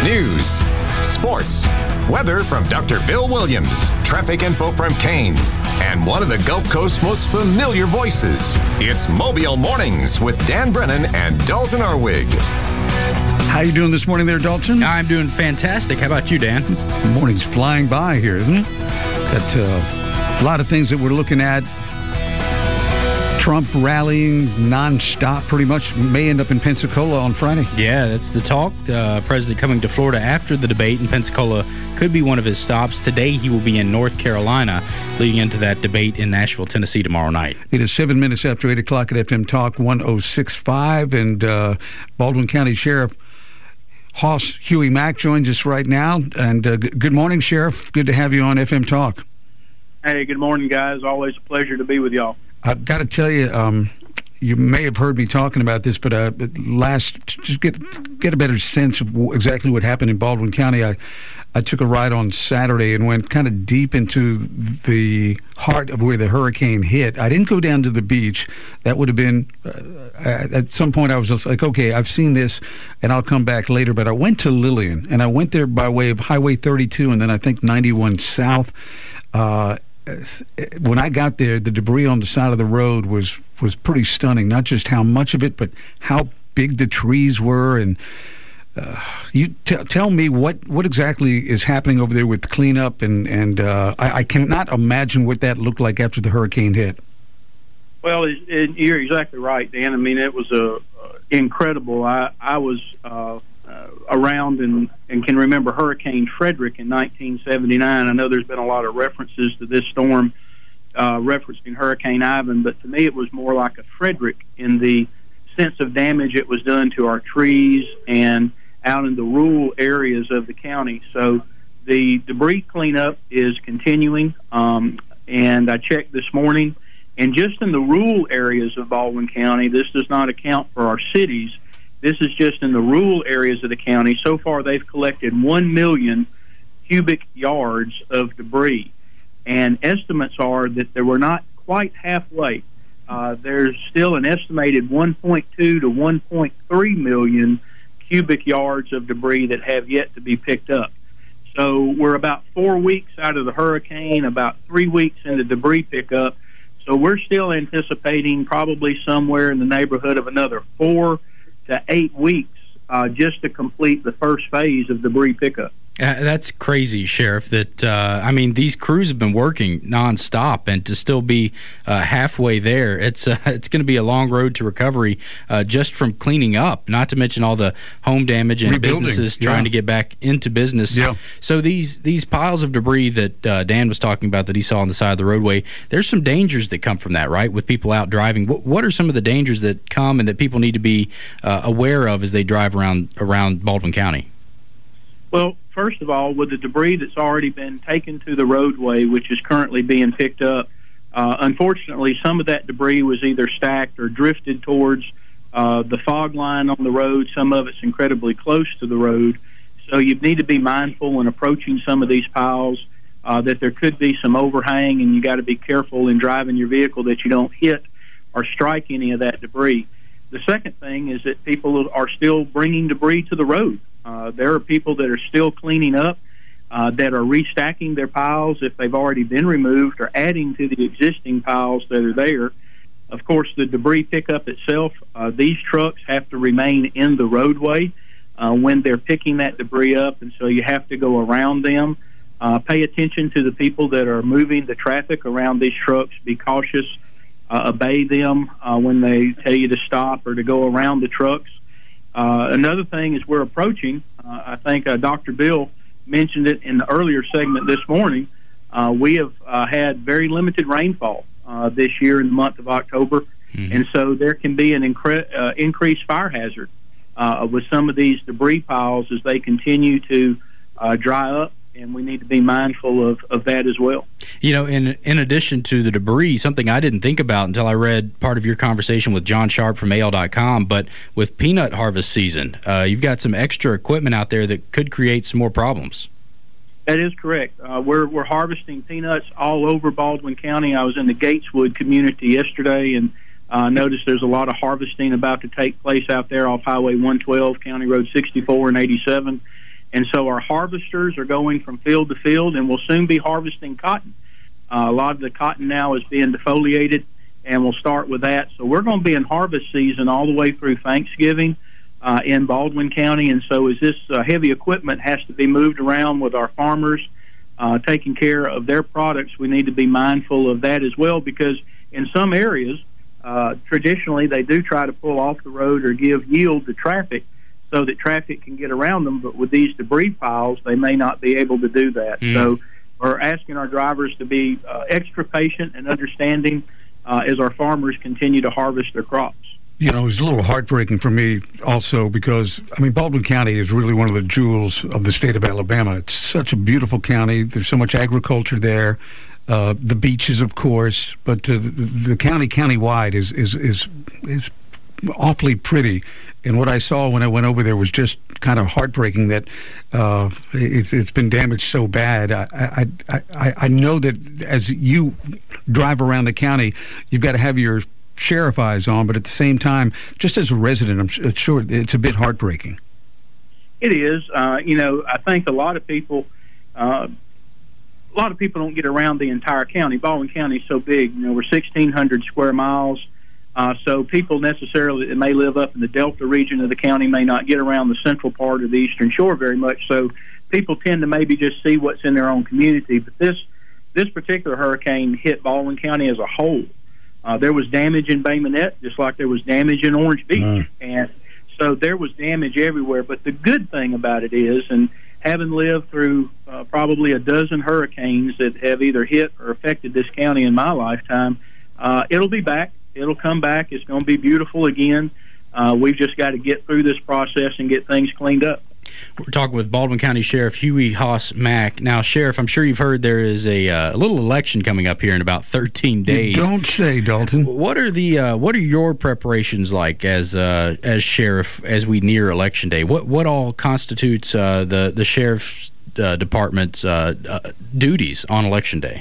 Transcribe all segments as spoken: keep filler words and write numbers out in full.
News, sports, weather from Doctor Bill Williams, traffic info from Kane, and one of the Gulf Coast's most familiar voices. It's Mobile Mornings with Dan Brennan and Dalton Arwig. How you doing this morning there, Dalton? I'm doing fantastic. How about you, Dan? The morning's flying by here, isn't it? Got uh, a lot of things that we're looking at. Trump rallying nonstop, pretty much. May end up in Pensacola on Friday. Yeah, that's the talk. Uh, President coming to Florida after the debate in Pensacola could be one of his stops. Today he will be in North Carolina, leading into that debate in Nashville, Tennessee tomorrow night. It is seven minutes after eight o'clock at F M Talk one oh six point five, and uh, Baldwin County Sheriff Hoss Huey Mack joins us right now. And uh, g- good morning, Sheriff. Good to have you on F M Talk. Hey, good morning, guys. Always a pleasure to be with y'all. I've got to tell you, um, you may have heard me talking about this, but uh, last, just get get a better sense of exactly what happened in Baldwin County. I, I took a ride on Saturday and went kind of deep into the heart of where the hurricane hit. I didn't go down to the beach. That would have been, uh, at some point I was just like, okay, I've seen this, and I'll come back later. But I went to Lillian, and I went there by way of Highway thirty-two and then I think ninety-one South. Uh, When I got there, the debris on the side of the road was, was pretty stunning. Not just how much of it, but how big the trees were. And uh, you t- tell me what, what exactly is happening over there with cleanup, and and uh, I, I cannot imagine what that looked like after the hurricane hit. Well, it, it, you're exactly right, Dan. I mean, it was a uh, incredible. I I was uh, uh, around and, and can remember Hurricane Frederick in nineteen seventy-nine. I know there's been a lot of references to this storm uh, referencing Hurricane Ivan, but to me it was more like a Frederick in the sense of damage it was done to our trees and out in the rural areas of the county. So the debris cleanup is continuing, um, and I checked this morning, and just in the rural areas of Baldwin County, this does not account for our cities. This is just in the rural areas of the county. So far, they've collected one million cubic yards of debris. And estimates are that they were not quite halfway. Uh, there's still an estimated one point two to one point three million cubic yards of debris that have yet to be picked up. So we're about four weeks out of the hurricane, about three weeks into debris pickup. So we're still anticipating probably somewhere in the neighborhood of another four to eight weeks uh, just to complete the first phase of debris pickup. Uh, that's crazy, Sheriff. That uh, I mean, these crews have been working nonstop, and to still be uh, halfway there, it's uh, it's going to be a long road to recovery uh, just from cleaning up. Not to mention all the home damage and Rebuilding. businesses Yeah. trying to get back into business. Yeah. So these these piles of debris that uh, Dan was talking about that he saw on the side of the roadway, there's some dangers that come from that, right? With people out driving, what what are some of the dangers that come and that people need to be uh, aware of as they drive around around Baldwin County? Well, first of all, with the debris that's already been taken to the roadway, which is currently being picked up, uh, unfortunately, some of that debris was either stacked or drifted towards uh, the fog line on the road. Some of it's incredibly close to the road. So you need to be mindful when approaching some of these piles uh, that there could be some overhang, and you got to be careful in driving your vehicle that you don't hit or strike any of that debris. The second thing is that people are still bringing debris to the road. Uh, there are people that are still cleaning up, uh, that are restacking their piles if they've already been removed, or adding to the existing piles that are there. Of course, the debris pickup itself, uh, these trucks have to remain in the roadway uh, when they're picking that debris up, and so you have to go around them. Uh, pay attention to the people that are moving the traffic around these trucks. Be cautious. Uh, obey them uh, when they tell you to stop or to go around the trucks. Uh, another thing is we're approaching, uh, I think uh, Doctor Bill mentioned it in the earlier segment this morning, uh, we have uh, had very limited rainfall uh, this year in the month of October, mm-hmm. and so there can be an incre- uh, increased fire hazard uh, with some of these debris piles as they continue to uh, dry up, and we need to be mindful of, of that as well. You know, in in addition to the debris, something I didn't think about until I read part of your conversation with John Sharp from A L dot com, but with peanut harvest season, uh, you've got some extra equipment out there that could create some more problems. That is correct. Uh, we're we're harvesting peanuts all over Baldwin County. I was in the Gateswood community yesterday and uh, noticed there's a lot of harvesting about to take place out there off Highway one twelve, County Road sixty-four and eighty-seven. And so our harvesters are going from field to field, and we'll soon be harvesting cotton. Uh, a lot of the cotton now is being defoliated, and we'll start with that. So we're going to be in harvest season all the way through Thanksgiving uh, in Baldwin County. And so as this uh, heavy equipment has to be moved around with our farmers, uh, taking care of their products, we need to be mindful of that as well, because in some areas, uh, traditionally, they do try to pull off the road or give yield to traffic so that traffic can get around them. But with these debris piles, they may not be able to do that. Mm. So we're asking our drivers to be uh, extra patient and understanding uh, as our farmers continue to harvest their crops. You know, it's a little heartbreaking for me also because, I mean, Baldwin County is really one of the jewels of the state of Alabama. It's such a beautiful county. There's so much agriculture there. Uh, the beaches, of course, but uh, the, the county countywide is, is, is, is awfully pretty. And what I saw when I went over there was just kind of heartbreaking that uh, it's it's been damaged so bad. I, I, I, I know that as you drive around the county, you've got to have your sheriff eyes on, but at the same time, just as a resident, I'm sure it's a bit heartbreaking. It is. Uh, you know, I think a lot of people, uh, a lot of people don't get around the entire county. Baldwin County is so big. You know, we're sixteen hundred square miles. Uh, so people necessarily that may live up in the Delta region of the county may not get around the central part of the Eastern Shore very much. So people tend to maybe just see what's in their own community. But this this particular hurricane hit Baldwin County as a whole. Uh, there was damage in Bay Minette, just like there was damage in Orange Beach. Mm. And so there was damage everywhere. But the good thing about it is, and having lived through uh, probably a dozen hurricanes that have either hit or affected this county in my lifetime, uh, it'll be back. It'll come back. It's going to be beautiful again. Uh, we've just got to get through this process and get things cleaned up. We're talking with Baldwin County Sheriff Huey Haas Mack. Now, Sheriff, I'm sure you've heard there is a, uh, a little election coming up here in about thirteen days. You don't say, Dalton. What are the uh, what are your preparations like as uh, as sheriff as we near Election Day? What what all constitutes uh, the the sheriff's uh, department's uh, uh, duties on Election Day?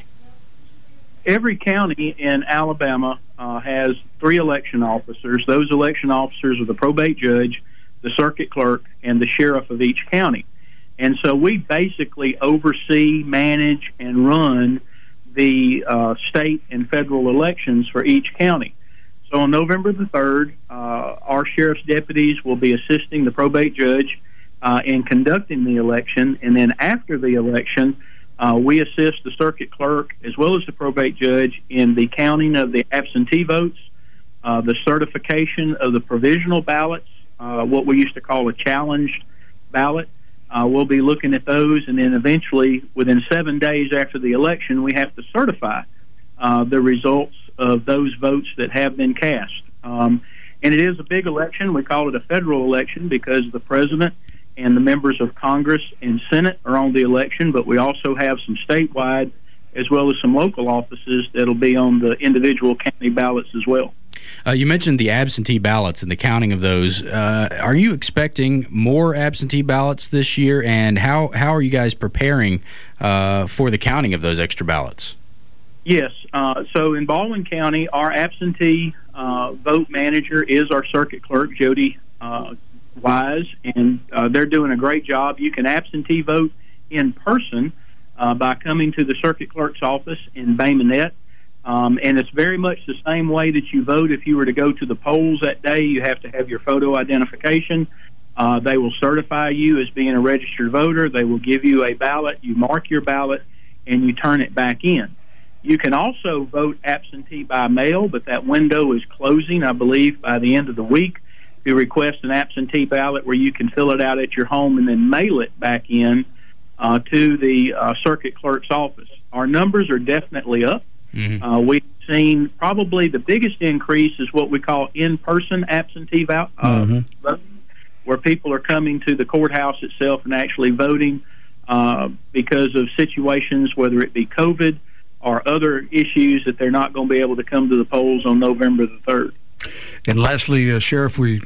Every county in Alabama uh, has three election officers. Those election officers are the probate judge, the circuit clerk, and the sheriff of each county. And so we basically oversee, manage, and run the uh, state and federal elections for each county. So on November the third, uh, our sheriff's deputies will be assisting the probate judge uh, in conducting the election. And then after the election, Uh, we assist the circuit clerk as well as the probate judge in the counting of the absentee votes, uh, the certification of the provisional ballots, uh, what we used to call a challenged ballot. Uh, we'll be looking at those, and then eventually, within seven days after the election, we have to certify uh, the results of those votes that have been cast. Um, and it is a big election. We call it a federal election because the president and the members of Congress and Senate are on the election, but we also have some statewide as well as some local offices that'll be on the individual county ballots as well. Uh, you mentioned the absentee ballots and the counting of those. Uh, are you expecting more absentee ballots this year, and how, how are you guys preparing uh, for the counting of those extra ballots? Yes. Uh, so in Baldwin County, our absentee uh, vote manager is our circuit clerk, Jody uh Wise, and uh, they're doing a great job. You can absentee vote in person uh, by coming to the circuit clerk's office in Bay Minette, um, and it's very much the same way that you vote if you were to go to the polls that day. You have to have your photo identification. Uh, they will certify you as being a registered voter. They will give you a ballot. You mark your ballot, and you turn it back in. You can also vote absentee by mail, but that window is closing, I believe, by the end of the week. You request an absentee ballot where you can fill it out at your home and then mail it back in uh, to the uh, circuit clerk's office. Our numbers are definitely up. Mm-hmm. Uh, we've seen probably the biggest increase is what we call in-person absentee ballot, uh, mm-hmm. voting, where people are coming to the courthouse itself and actually voting uh, because of situations, whether it be COVID or other issues, that they're not going to be able to come to the polls on November the third. And lastly, uh, Sheriff, we're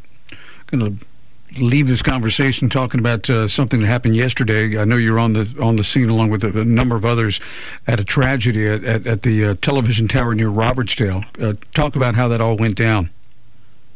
going to leave this conversation talking about uh, something that happened yesterday. I know you're on the on the scene along with a, a number of others at a tragedy at, at, at the uh, television tower near Robertsdale. Uh, talk about how that all went down.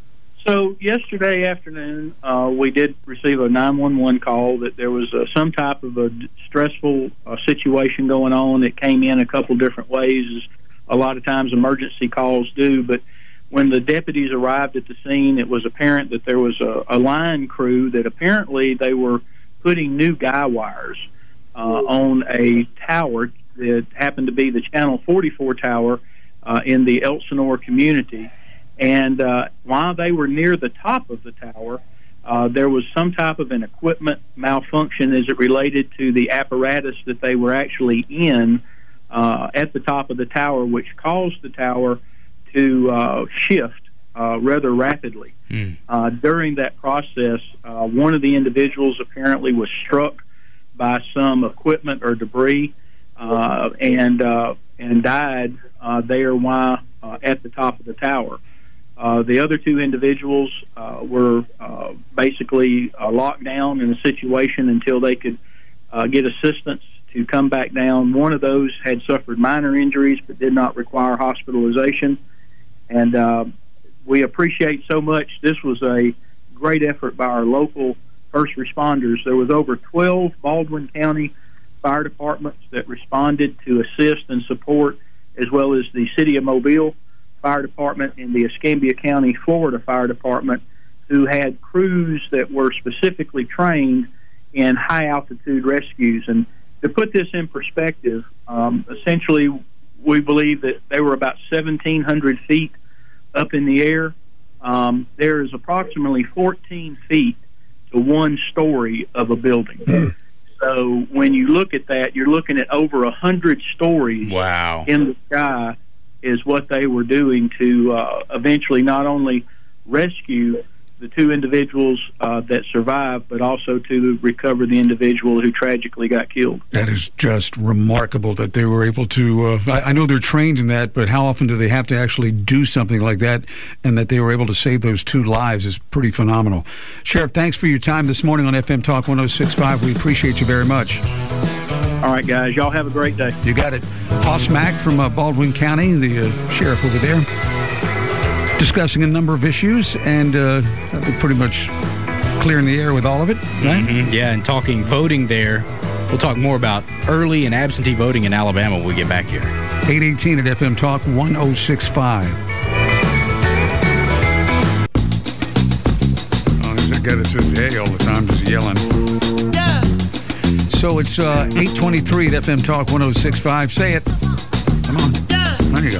So yesterday afternoon, uh, we did receive a nine one one call that there was uh, some type of a stressful uh, situation going on. It came in a couple different ways, as a lot of times emergency calls do. But when the deputies arrived at the scene, it was apparent that there was a, a line crew that apparently they were putting new guy wires uh, on a tower that happened to be the Channel forty-four tower uh, in the Elsinore community. And uh, while they were near the top of the tower, uh, there was some type of an equipment malfunction as it related to the apparatus that they were actually in uh, at the top of the tower, which caused the tower to uh, shift uh, rather rapidly. Mm. Uh, during that process, uh, one of the individuals apparently was struck by some equipment or debris uh, and uh, and died uh, there while uh, at the top of the tower. Uh, the other two individuals uh, were uh, basically uh, locked down in a situation until they could uh, get assistance to come back down. One of those had suffered minor injuries but did not require hospitalization. And uh, we appreciate so much. This was a great effort by our local first responders. There was over twelve Baldwin County fire departments that responded to assist and support, as well as the City of Mobile Fire Department and the Escambia County, Florida Fire Department, who had crews that were specifically trained in high-altitude rescues. And to put this in perspective, um, essentially we believe that they were about seventeen hundred feet up in the air. Um, there is approximately fourteen feet to one story of a building. So when you look at that, you're looking at over one hundred stories wow. in the sky is what they were doing to uh, eventually not only rescue the two individuals uh, that survived, but also to recover the individual who tragically got killed. That is just remarkable that they were able to, uh, I, I know they're trained in that, but how often do they have to actually do something like that, and that they were able to save those two lives is pretty phenomenal. Sheriff, thanks for your time this morning on F M Talk one oh six point five. We appreciate you very much. All right, guys. Y'all have a great day. You got it. Hoss Mack from uh, Baldwin County, the uh, sheriff over there, discussing a number of issues, and uh, pretty much clearing the air with all of it, right? Mm-hmm. Yeah, and talking voting there. We'll talk more about early and absentee voting in Alabama when we get back here. eight eighteen at F M Talk one oh six point five. Oh, there's a guy that says hey all the time, just yelling. Yeah. So it's uh, eight twenty-three at F M Talk one oh six point five. Say it. Come on. Yeah. There you go.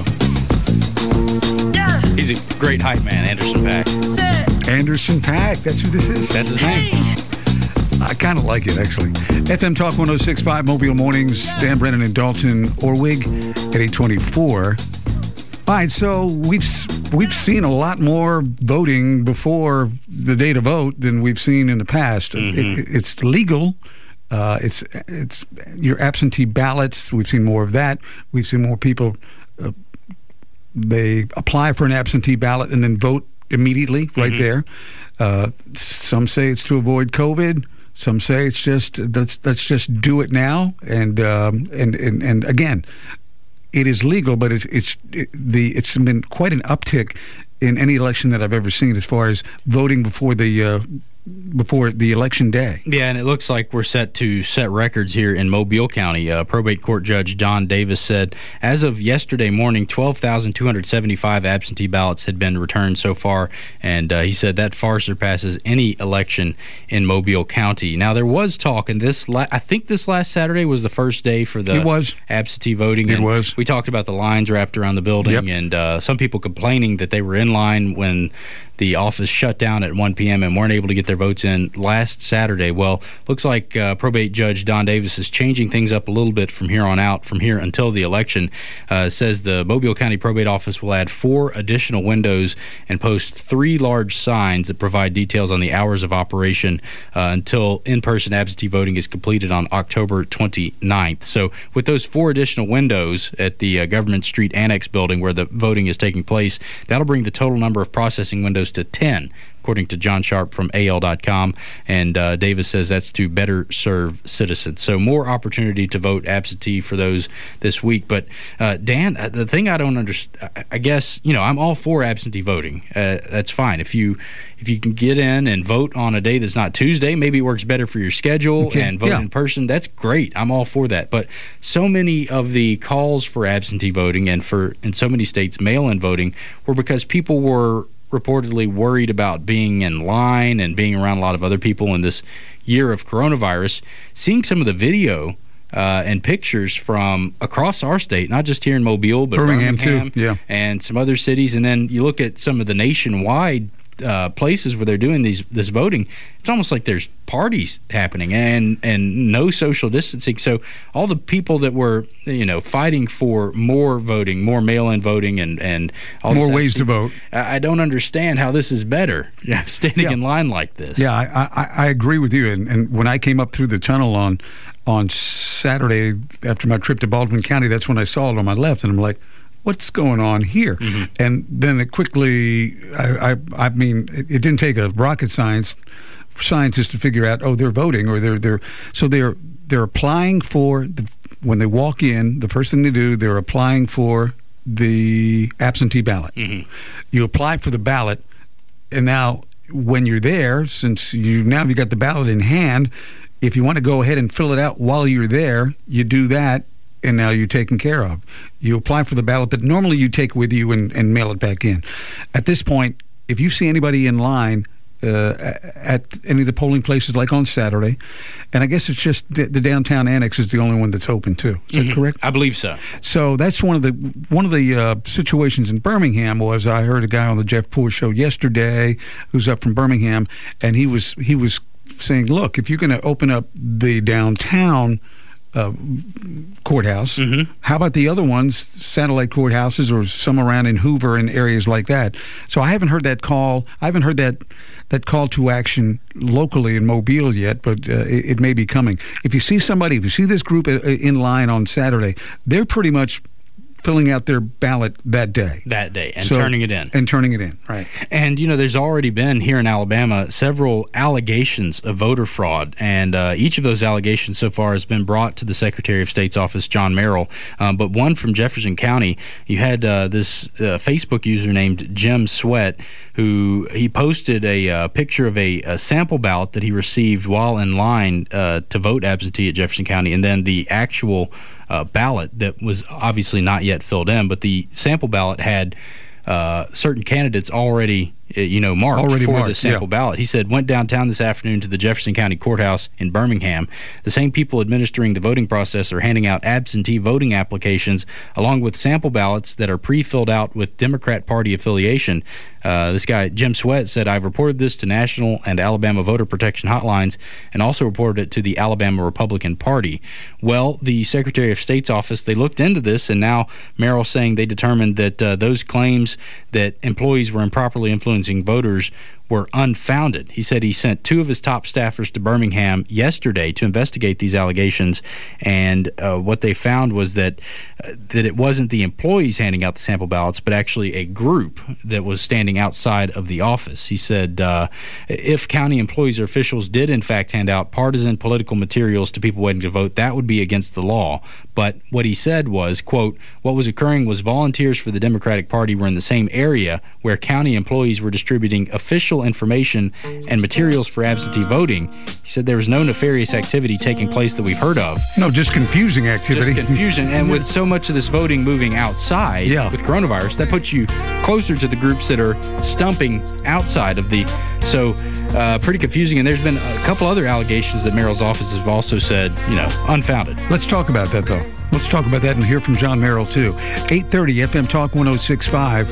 He's a great hype man, Anderson .Paak. Anderson .Paak, that's who this is. That's his name. I kind of like it, actually. F M Talk one oh six point five, Mobile Mornings, Dan Brennan and Dalton Orwig at eight twenty-four. All right, so we've we've seen a lot more voting before the day to vote than we've seen in the past. Mm-hmm. It, it's legal. Uh, it's it's your absentee ballots. We've seen more of that. We've seen more people. Uh, they apply for an absentee ballot and then vote immediately right mm-hmm. there. Uh, some say it's to avoid COVID. Some say it's just let's let's just do it now. And um, and, and and again, it is legal, but it's it's it, the it's been quite an uptick in any election that I've ever seen as far as voting before the. Uh, before the election day. Yeah, and it looks like we're set to set records here in Mobile County. Uh, probate court judge Don Davis said, as of yesterday morning, twelve thousand two hundred seventy-five absentee ballots had been returned so far, and uh, he said that far surpasses any election in Mobile County. Now, there was talk, and this la- I think this last Saturday was the first day for the it was. absentee voting. It and was. We talked about the lines wrapped around the building, yep. and uh, some people complaining that they were in line when the office shut down at one p.m. and weren't able to get their votes in last Saturday. Well, looks like uh, probate judge Don Davis is changing things up a little bit from here on out, from here until the election. Uh, says the Mobile County Probate Office will add four additional windows and post three large signs that provide details on the hours of operation uh, until in-person absentee voting is completed on October twenty-ninth. So with those four additional windows at the uh, Government Street Annex building where the voting is taking place, that'll bring the total number of processing windows goes to ten, according to John Sharp from A L dot com. And uh, Davis says that's to better serve citizens. So more opportunity to vote absentee for those this week. But, uh, Dan, the thing I don't understand, I guess, you know, I'm all for absentee voting. Uh, that's fine. If you if you can get in and vote on a day that's not Tuesday, maybe it works better for your schedule, okay. and vote yeah. in person, that's great. I'm all for that. But so many of the calls for absentee voting and for in so many states mail-in voting were because people were reportedly worried about being in line and being around a lot of other people in this year of coronavirus. Seeing some of the video uh, and pictures from across our state, not just here in Mobile, but Birmingham, Birmingham too. Yeah. and some other cities, and then you look at some of the nationwide uh, places where they're doing these this voting, it's almost like there's parties happening and and no social distancing. So all the people that were, you know, fighting for more voting, more mail-in voting, and and all more ways to vote, I don't understand how this is better. Standing yeah. in line like this. Yeah, I, I, I agree with you. And, and when I came up through the tunnel on on Saturday after my trip to Baldwin County, that's when I saw it on my left, and I'm like, what's going on here? Mm-hmm. And then it quickly, I, I, I mean, it, it didn't take a rocket science scientist to figure out, oh, they're voting, or they're they're so they're they're applying for the, when they walk in. The first thing they do, they're applying for the absentee ballot. Mm-hmm. You apply for the ballot, and now when you're there, since you now you got the ballot in hand, if you want to go ahead and fill it out while you're there, you do that. And now you're taken care of. You apply for the ballot that normally you take with you and, and mail it back in. At this point, if you see anybody in line uh, at any of the polling places, like on Saturday, and I guess it's just the, the downtown annex is the only one that's open too. Is mm-hmm. that correct? I believe so. So that's one of the one of the uh, situations in Birmingham. Was I heard a guy on the Jeff Poor show yesterday who's up from Birmingham, and he was he was saying, look, if you're going to open up the downtown Uh, courthouse. Mm-hmm. How about the other ones, satellite courthouses, or some around in Hoover and areas like that? So I haven't heard that call. I haven't heard that that call to action locally in Mobile yet, but uh, it, it may be coming. If you see somebody, if you see this group in line on Saturday, they're pretty much filling out their ballot that day. That day, and so, turning it in. And turning it in, right. And, you know, there's already been, here in Alabama, several allegations of voter fraud, and uh, each of those allegations so far has been brought to the Secretary of State's office, John Merrill. Um, but one from Jefferson County, you had uh, this uh, Facebook user named Jim Sweat, who he posted a uh, picture of a, a sample ballot that he received while in line uh, to vote absentee at Jefferson County, and then the actual Uh, ballot that was obviously not yet filled in, but the sample ballot had uh, certain candidates already, uh, you know, marked already for marked, the sample yeah. ballot. He said, went downtown this afternoon to the Jefferson County Courthouse in Birmingham. The same people administering the voting process are handing out absentee voting applications along with sample ballots that are pre-filled out with Democrat Party affiliation. Uh, this guy, Jim Sweat, said, I've reported this to national and Alabama voter protection hotlines and also reported it to the Alabama Republican Party. Well, the Secretary of State's office, they looked into this, and now Merrill's saying they determined that uh, those claims that employees were improperly influencing voters were unfounded. He said he sent two of his top staffers to Birmingham yesterday to investigate these allegations, and uh, what they found was that uh, that it wasn't the employees handing out the sample ballots, but actually a group that was standing outside of the office. He said uh, if county employees or officials did in fact hand out partisan political materials to people waiting to vote, that would be against the law. But what he said was, quote, what was occurring was volunteers for the Democratic Party were in the same area where county employees were distributing official information and materials for absentee voting. He said there was no nefarious activity taking place that we've heard of. No, just confusing activity. Just confusion. And with so much of this voting moving outside yeah. with coronavirus, that puts you closer to the groups that are stumping outside of the... So, uh, pretty confusing. And there's been a couple other allegations that Merrill's office have also said, you know, unfounded. Let's talk about that, though. Let's talk about that and hear from John Merrill, too. eight thirty F M Talk one oh six point five.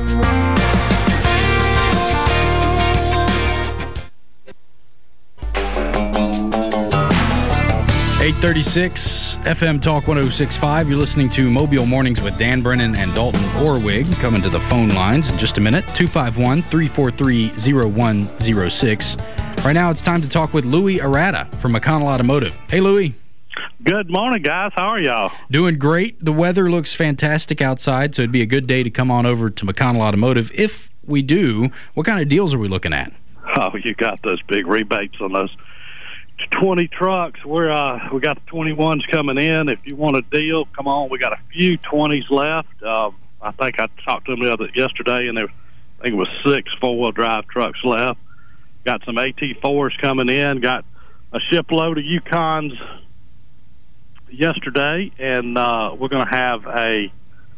eight thirty-six F M Talk one oh six point five. You're listening to Mobile Mornings with Dan Brennan and Dalton Orwig. Coming to the phone lines in just a minute. two five one, three four three, oh one oh six. Right now it's time to talk with Louis Arata from McConnell Automotive. Hey, Louis. Good morning, guys. How are y'all? Doing great. The weather looks fantastic outside, so it'd be a good day to come on over to McConnell Automotive. If we do, what kind of deals are we looking at? Oh, you got those big rebates on those twenty trucks. We're uh, we got the twenty-ones coming in. If you want a deal, come on. We got a few twenties left. Um, I think I talked to them the other, yesterday, and there, I think it was six four-wheel drive trucks left. Got some A T fours coming in. Got a shipload of Yukons yesterday, and uh, we're going to have a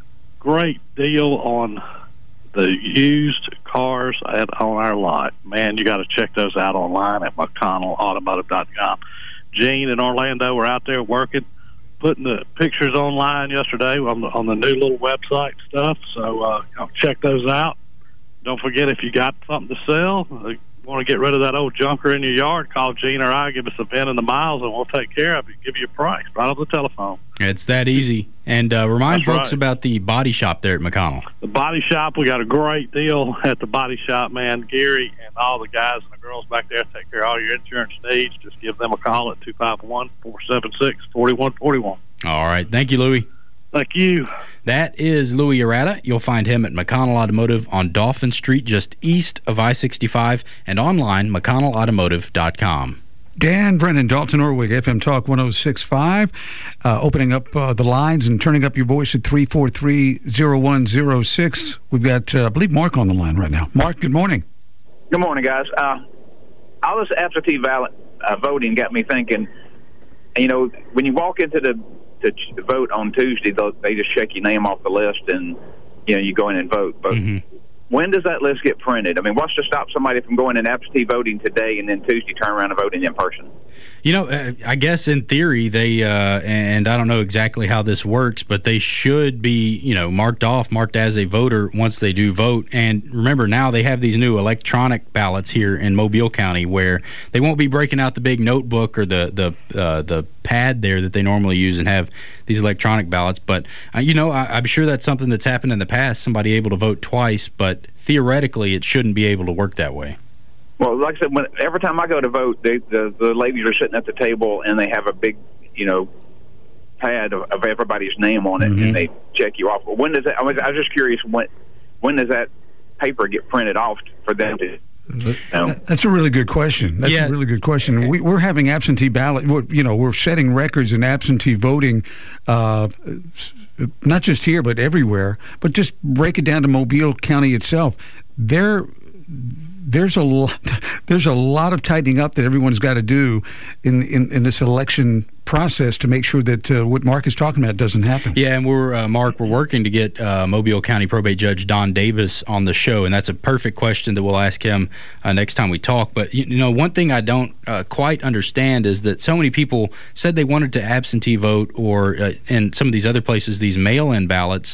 great deal on the used cars at, on our lot. Man, you got to check those out online at McConnell Automotive dot com. Gene and Orlando were out there working, putting the pictures online yesterday on the, on the new little website stuff, so uh, check those out. Don't forget, if you got something to sell, uh, want to get rid of that old junker in your yard, call Gene or I, give us a VIN and the miles, and we'll take care of it, give you a price right on the telephone. It's that easy. And uh, remind That's folks right. about the body shop there at McConnell. The body shop, we got a great deal at the body shop, man. Gary and all the guys and the girls back there take care of all your insurance needs. Just give them a call at two five one, four seven six, four one four one. All right. Thank you, Louie. Thank you. That is Louie Arata. You'll find him at McConnell Automotive on Dolphin Street, just east of I sixty-five, and online, McConnell Automotive dot com. Dan Brennan, Dalton Orwig, F M Talk one oh six point five, uh, opening up uh, the lines and turning up your voice at three four three, oh one oh six. We've got, uh, I believe, Mark on the line right now. Mark, good morning. Good morning, guys. Uh, all this absentee ballot uh, voting got me thinking, you know, when you walk into the to vote on Tuesday, they just check your name off the list and, you know, you go in and vote. But mm-hmm. when does that list get printed? I mean, what's to stop somebody from going in absentee voting today and then Tuesday turn around and voting in person? You know, uh, I guess in theory they, uh, and I don't know exactly how this works, but they should be, you know, marked off, marked as a voter once they do vote. And remember, now they have these new electronic ballots here in Mobile County where they won't be breaking out the big notebook or the the uh, the pad there that they normally use and have these electronic ballots. But, uh, you know, I, I'm sure that's something that's happened in the past, somebody able to vote twice, but theoretically it shouldn't be able to work that way. Well, like I said, when, every time I go to vote, they, the, the ladies are sitting at the table and they have a big, you know, pad of, of everybody's name on it, mm-hmm. and they check you off. When does that? I was, I was just curious when when does that paper get printed off for them to? You know? That's a really good question. That's yeah. a really good question. We, we're having absentee ballot. We're, you know, we're setting records in absentee voting, uh, not just here but everywhere. But just break it down to Mobile County itself. There. There's a lot, there's a lot of tightening up that everyone's got to do in, in in this election process to make sure that uh, what Mark is talking about doesn't happen. Yeah, and we're uh, Mark, we're working to get uh, Mobile County Probate Judge Don Davis on the show, and that's a perfect question that we'll ask him uh, next time we talk. But you, you know, one thing I don't uh, quite understand is that so many people said they wanted to absentee vote, or uh, in some of these other places, these mail-in ballots.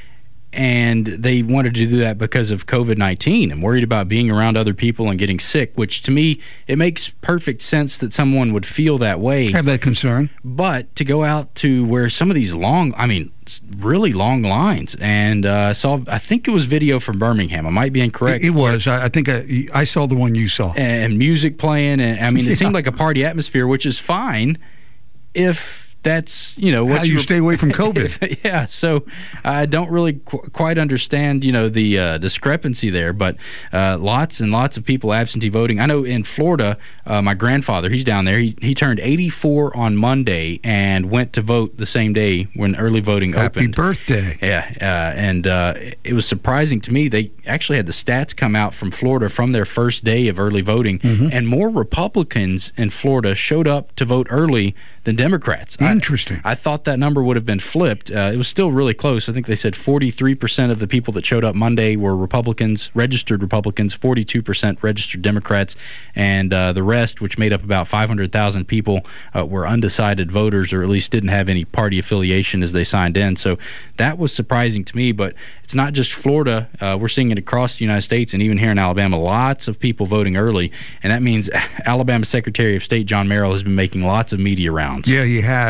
And they wanted to do that because of COVID nineteen and worried about being around other people and getting sick, which to me, it makes perfect sense that someone would feel that way. Have that concern. But to go out to where some of these long, I mean, really long lines, and I uh, saw, I think it was video from Birmingham. I might be incorrect. It was. I, I think I, I saw the one you saw. And music playing, and I mean, it yeah. seemed like a party atmosphere, which is fine if that's, you know, what how you, you stay away from COVID. Yeah, so I don't really qu- quite understand, you know, the uh, discrepancy there, but uh, lots and lots of people absentee voting. I know in Florida, uh, my grandfather, he's down there. He he turned eighty-four on Monday and went to vote the same day when early voting Happy opened. Happy birthday. Yeah, uh, and uh, it was surprising to me. They actually had the stats come out from Florida from their first day of early voting, mm-hmm. and more Republicans in Florida showed up to vote early than Democrats. Interesting. I, I thought that number would have been flipped. Uh, it was still really close. I think they said forty-three percent of the people that showed up Monday were Republicans, registered Republicans, forty-two percent registered Democrats, and uh, the rest, which made up about five hundred thousand people, uh, were undecided voters, or at least didn't have any party affiliation as they signed in. So that was surprising to me, but it's not just Florida. Uh, we're seeing it across the United States, and even here in Alabama, lots of people voting early, and that means Alabama Secretary of State John Merrill has been making lots of media rounds. Yeah, he has.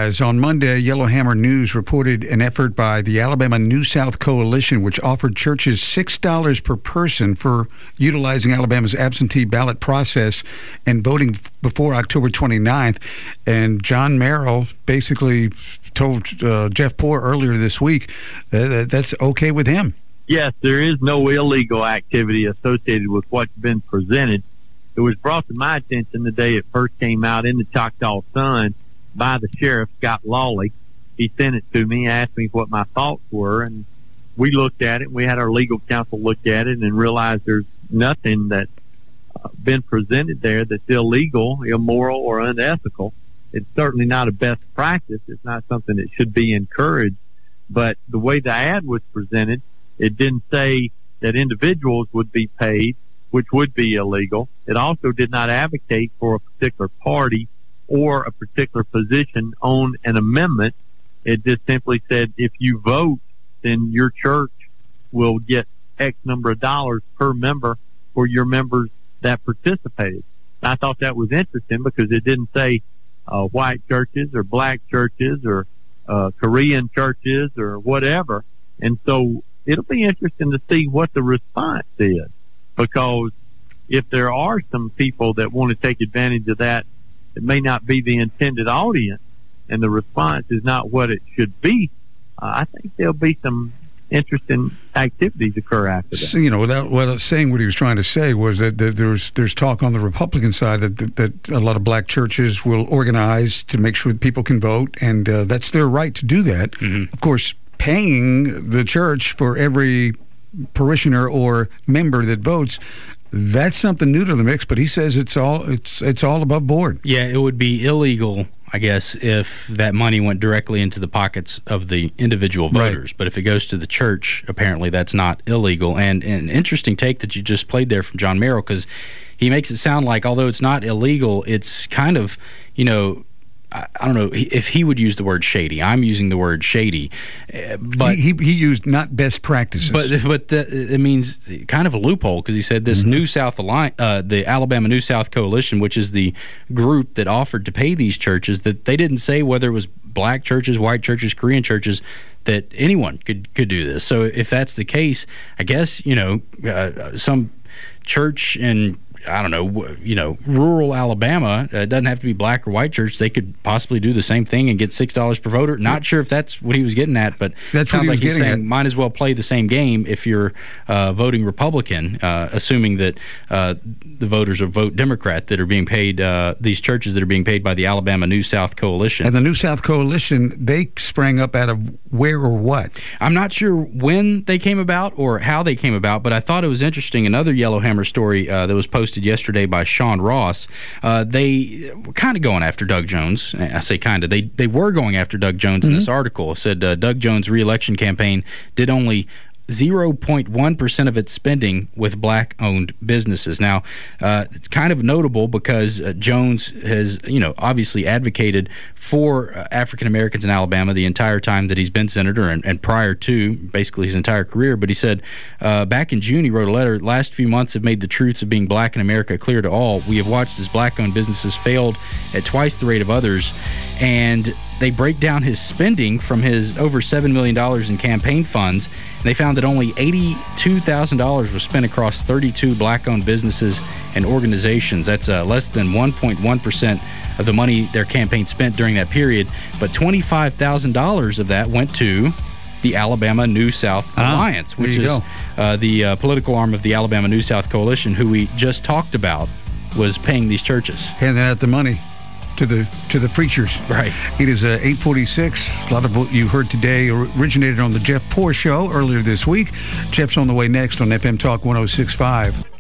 guys. On Monday, Yellowhammer News reported an effort by the Alabama New South Coalition, which offered churches six dollars per person for utilizing Alabama's absentee ballot process and voting f- before October twenty-ninth. And John Merrill basically told uh, Jeff Poore earlier this week uh, that that's okay with him. Yes, there is no illegal activity associated with what's been presented. It was brought to my attention the day it first came out in the Choctaw Sun by the sheriff, Scott Lawley. He sent it to me, asked me what my thoughts were, and we looked at it. We had our legal counsel look at it and realized there's nothing that's uh, been presented there that's illegal, immoral, or unethical. It's certainly not a best practice. It's not something that should be encouraged. But the way the ad was presented, it didn't say that individuals would be paid, which would be illegal. It also did not advocate for a particular party or a particular position on an amendment. It just simply said if you vote, then your church will get X number of dollars per member for your members that participated. I thought that was interesting because it didn't say uh, white churches or black churches or uh, Korean churches or whatever. And so it'll be interesting to see what the response is. Because if there are some people that want to take advantage of that, it may not be the intended audience, and the response is not what it should be. Uh, I think there'll be some interesting activities occur after that. So, you know, without, without saying what he was trying to say was that, that there's there's talk on the Republican side that, that that a lot of black churches will organize to make sure that people can vote, and uh, that's their right to do that. Mm-hmm. Of course, paying the church for every parishioner or member that votes, that's something new to the mix, but he says it's all it's it's all above board. Yeah, it would be illegal, I guess, if that money went directly into the pockets of the individual voters. Right. But if it goes to the church, apparently that's not illegal. And, and an interesting take that you just played there from John Merrill, because he makes it sound like although it's not illegal, it's kind of, you know, I don't know if he would use the word shady. I'm using the word shady, but he he, he used not best practices. But but the, it means kind of a loophole, because he said this mm-hmm. New South Alliance, uh, the Alabama New South Coalition, which is the group that offered to pay these churches, that they didn't say whether it was black churches, white churches, Korean churches, that anyone could could do this. So if that's the case, I guess you know uh, some church in, I don't know, you know, rural Alabama, uh, it doesn't have to be black or white church. They could possibly do the same thing and get six dollars per voter. Not sure if that's what he was getting at, but that sounds he like he's saying at. might as well play the same game if you're uh, voting Republican, uh, assuming that uh, the voters will vote Democrat that are being paid, uh, these churches that are being paid by the Alabama New South Coalition. And the New South Coalition, they sprang up out of where or what? I'm not sure when they came about or how they came about, but I thought it was interesting. Another Yellowhammer story uh, that was posted yesterday by Sean Ross, uh, they were kind of going after Doug Jones. I say kind of. They they were going after Doug Jones mm-hmm. in this article. It said uh, Doug Jones' re-election campaign did only zero point one percent of its spending with black-owned businesses. Now, uh, it's kind of notable because uh, Jones has, you know, obviously advocated for uh, African Americans in Alabama the entire time that he's been senator and, and prior to basically his entire career. But he said uh, back in June, he wrote a letter, last few months have made the truths of being black in America clear to all. We have watched as black-owned businesses failed at twice the rate of others, and they break down his spending from his over seven million dollars in campaign funds, and they found that only eighty-two thousand dollars was spent across thirty-two black-owned businesses and organizations. That's uh, less than one point one percent of the money their campaign spent during that period, but twenty-five thousand dollars of that went to the Alabama New South ah, Alliance, which is uh, the uh, political arm of the Alabama New South Coalition, who we just talked about was paying these churches. Handing out the money to the to the preachers. Right. It is uh, eight forty-six. A lot of what you heard today originated on the Jeff Poore Show earlier this week. Jeff's on the way next on F M Talk one oh six point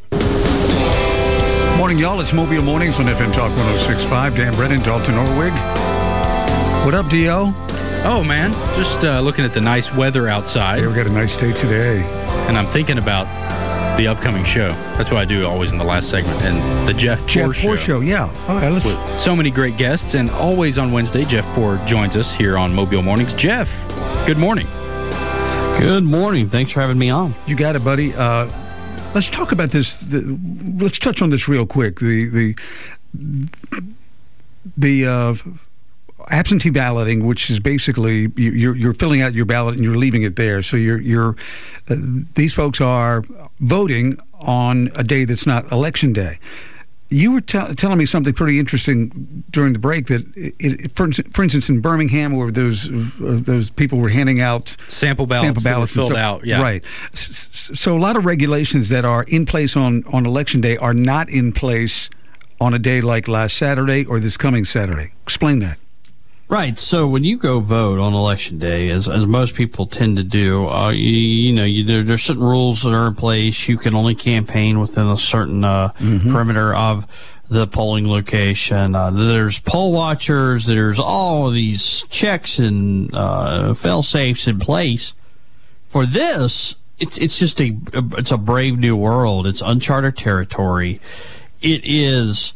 five. Morning, y'all. It's Mobile Mornings on F M Talk one oh six point five. Dan Brennan, Dalton Orwig. What up, D O? Oh, man. Just uh, looking at the nice weather outside. Yeah, we got a nice day today. And I'm thinking about the upcoming show. That's what I do always in the last segment. And the Jeff Poore Jeff Poore Show. Show, yeah. All right, let's... With so many great guests. And always on Wednesday, Jeff Poore joins us here on Mobile Mornings. Jeff, good morning. Good morning. Thanks for having me on. You got it, buddy. Uh, let's talk about this. The, let's touch on this real quick. The the the uh, absentee balloting, which is basically you, you're you're filling out your ballot and you're leaving it there. So you're you're uh, these folks are voting on a day that's not election day. You were t- telling me something pretty interesting during the break that, it, it, for, for instance, in Birmingham, where those uh, those people were handing out sample ballots, sample ballots that were filled out, yeah, right. So a lot of regulations that are in place on, on election day are not in place on a day like last Saturday or this coming Saturday. Explain that. Right. So when you go vote on election day, as as most people tend to do, uh, you, you know, you, there, there's certain rules that are in place. You can only campaign within a certain uh, mm-hmm. perimeter of the polling location. Uh, there's poll watchers. There's all of these checks and uh, fail safes in place. For this, it's it's just a it's a brave new world. It's uncharted territory. It is.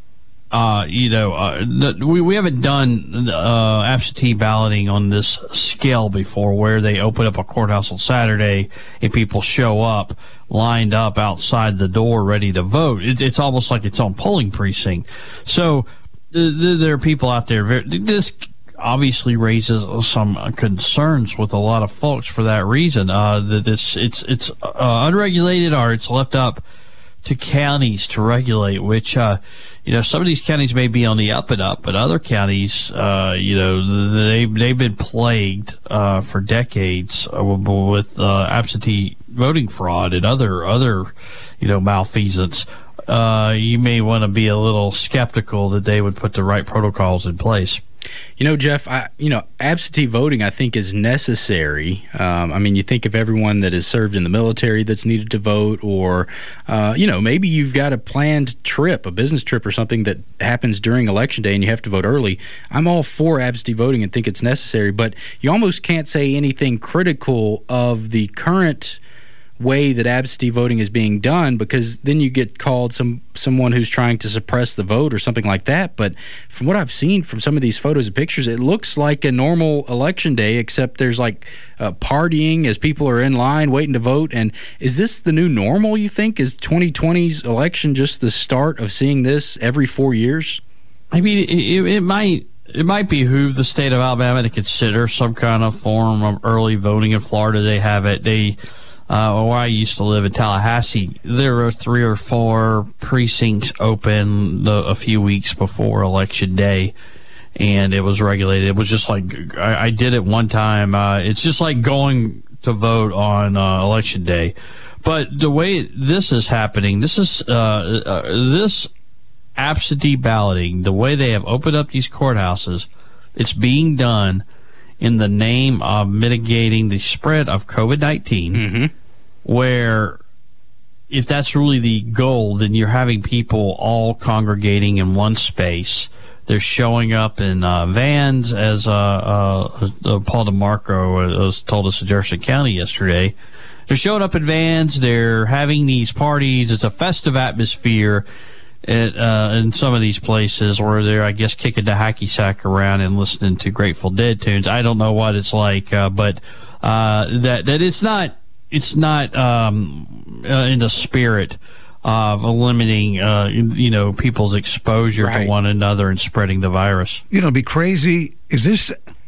Uh, you know, uh, we, we haven't done uh, absentee balloting on this scale before, where they open up a courthouse on Saturday and people show up lined up outside the door ready to vote. It, it's almost like its own polling precinct. So th- th- there are people out there. This obviously raises some concerns with a lot of folks for that reason. Uh, that it's it's it's uh, unregulated, or it's left up to counties to regulate, which, uh, you know, some of these counties may be on the up and up, but other counties, uh, you know, they, they've been plagued uh, for decades with uh, absentee voting fraud and other, other you know, malfeasance. Uh, you may want to be a little skeptical that they would put the right protocols in place. You know, Jeff, I, you know, absentee voting, I think, is necessary. Um, I mean, you think of everyone that has served in the military that's needed to vote, or, uh, you know, maybe you've got a planned trip, a business trip or something that happens during Election Day and you have to vote early. I'm all for absentee voting and think it's necessary, but you almost can't say anything critical of the current way that absentee voting is being done, because then you get called some someone who's trying to suppress the vote or something like that. But from what I've seen from some of these photos and pictures, it looks like a normal election day, except there's like uh, partying as people are in line waiting to vote. And is this the new normal, you think? Is twenty twenty's election just the start of seeing this every four years? I mean, it, it might it might behoove the state of Alabama to consider some kind of form of early voting. In Florida, they have it. They Uh, where I used to live in Tallahassee, there were three or four precincts open the, a few weeks before Election Day, and it was regulated. It was just like, I, I did it one time. Uh, it's just like going to vote on uh, Election Day. But the way this is happening, this is uh, uh, this absentee balloting, the way they have opened up these courthouses, it's being done in the name of mitigating the spread of COVID nineteen, mm-hmm. where if that's really the goal, then you're having people all congregating in one space. They're showing up in uh, vans, as uh, uh, uh, Paul DeMarco uh, told us in Jefferson County yesterday. They're showing up in vans. They're having these parties. It's a festive atmosphere At, uh, in some of these places where they're, I guess, kicking the hacky sack around and listening to Grateful Dead tunes. I don't know what it's like, uh, but uh, that that it's not it's not um, uh, in the spirit of limiting, uh, you know, people's exposure right. to one another and spreading the virus. You know, it'd be crazy. Is this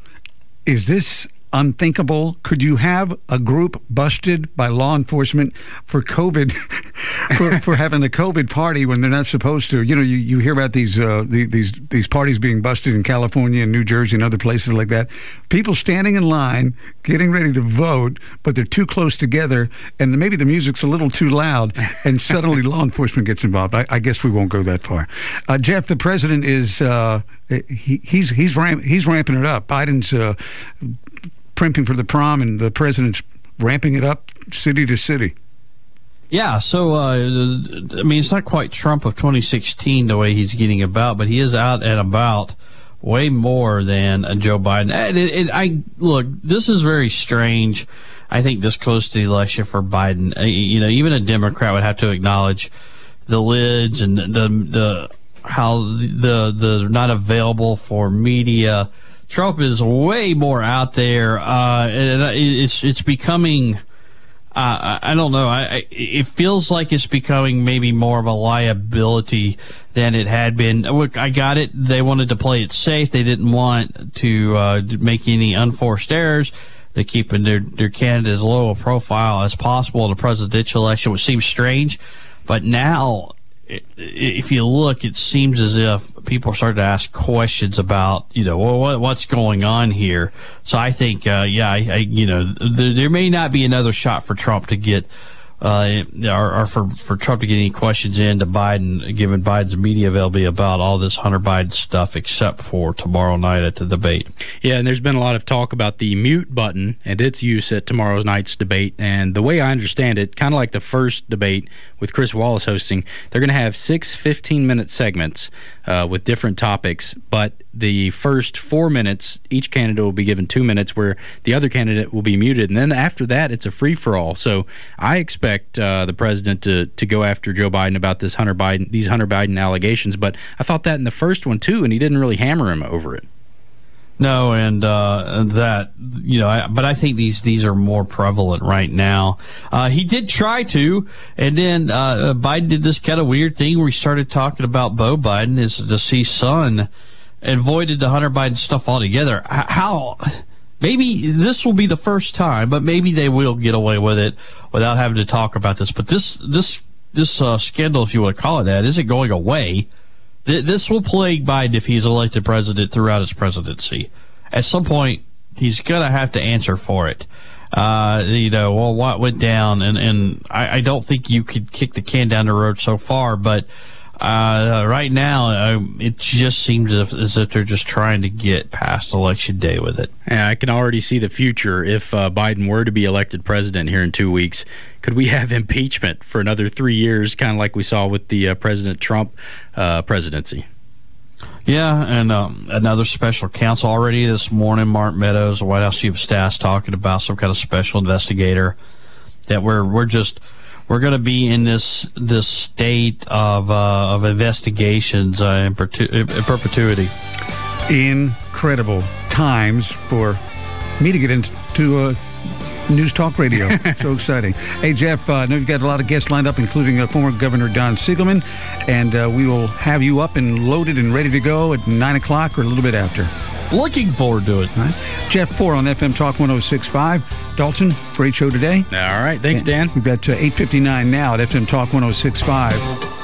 is this unthinkable? Could you have a group busted by law enforcement for COVID, for, for having a COVID party when they're not supposed to? You know, you, you hear about these uh, the, these these parties being busted in California and New Jersey and other places like that. People standing in line, getting ready to vote, but they're too close together, and maybe the music's a little too loud, and suddenly law enforcement gets involved. I, I guess we won't go that far. Uh, Jeff, the president is uh, he, he's he's ramp, he's ramping it up. Biden's Uh, primping for the prom, and the president's ramping it up city to city. Yeah, so, uh, I mean, it's not quite Trump of twenty sixteen the way he's getting about, but he is out and about way more than uh, Joe Biden. And it, it, I look, this is very strange, I think, this close to the election for Biden. Uh, you know, even a Democrat would have to acknowledge the lids and the, the how the, the not available for media. Trump is way more out there, uh, and it's it's becoming Uh, I, I don't know. I, I, it feels like it's becoming maybe more of a liability than it had been. Look, I got it. They wanted to play it safe. They didn't want to uh, make any unforced errors. They're keeping their, their candidate as low a profile as possible in the presidential election, which seems strange. But now, if you look, it seems as if people are starting to ask questions about, you know, well, what, what's going on here. So I think, uh, yeah, I, I, you know, there, there may not be another shot for Trump to get, uh, or, or for, for Trump to get any questions into Biden, given Biden's media availability about all this Hunter Biden stuff, except for tomorrow night at the debate. Yeah, and there's been a lot of talk about the mute button and its use at tomorrow night's debate. And the way I understand it, kind of like the first debate with Chris Wallace hosting, they're going to have six fifteen-minute segments uh, with different topics, but the first four minutes, each candidate will be given two minutes where the other candidate will be muted. And then after that, it's a free-for-all. So I expect uh, the president to, to go after Joe Biden about this Hunter Biden, these Hunter Biden allegations. But I thought that in the first one, too, and he didn't really hammer him over it. No, and uh, that, you know, I, but I think these these are more prevalent right now. Uh, he did try to, and then uh, Biden did this kind of weird thing where he started talking about Beau Biden, his deceased son, and avoided the Hunter Biden stuff altogether. How? Maybe this will be the first time, but maybe they will get away with it without having to talk about this. But this this this uh, scandal, if you want to call it that, isn't going away. This will plague Biden if he's elected president throughout his presidency. At some point, he's going to have to answer for it. Uh, you know, well, what went down, and, and I, I don't think you could kick the can down the road so far, but uh, right now, uh, it just seems as if, as if they're just trying to get past Election Day with it. Yeah, I can already see the future. If uh, Biden were to be elected president here in two weeks, could we have impeachment for another three years, kind of like we saw with the uh, President Trump uh, presidency? Yeah, and um, another special counsel already this morning, Mark Meadows, the White House Chief of Staff, talking about some kind of special investigator that we're we're just we're going to be in this this state of uh, of investigations uh, in, pertu- in perpetuity. Incredible times for me to get into uh, news talk radio. So exciting. Hey, Jeff, uh, I know you've got a lot of guests lined up, including uh, former Governor Don Siegelman, and uh, we will have you up and loaded and ready to go at nine o'clock or a little bit after. Looking forward to it. All right. Jeff Four on F M Talk one oh six point five. Dalton, great show today. All right. Thanks, Dan. We've got uh, eight fifty-nine now at F M Talk one oh six point five.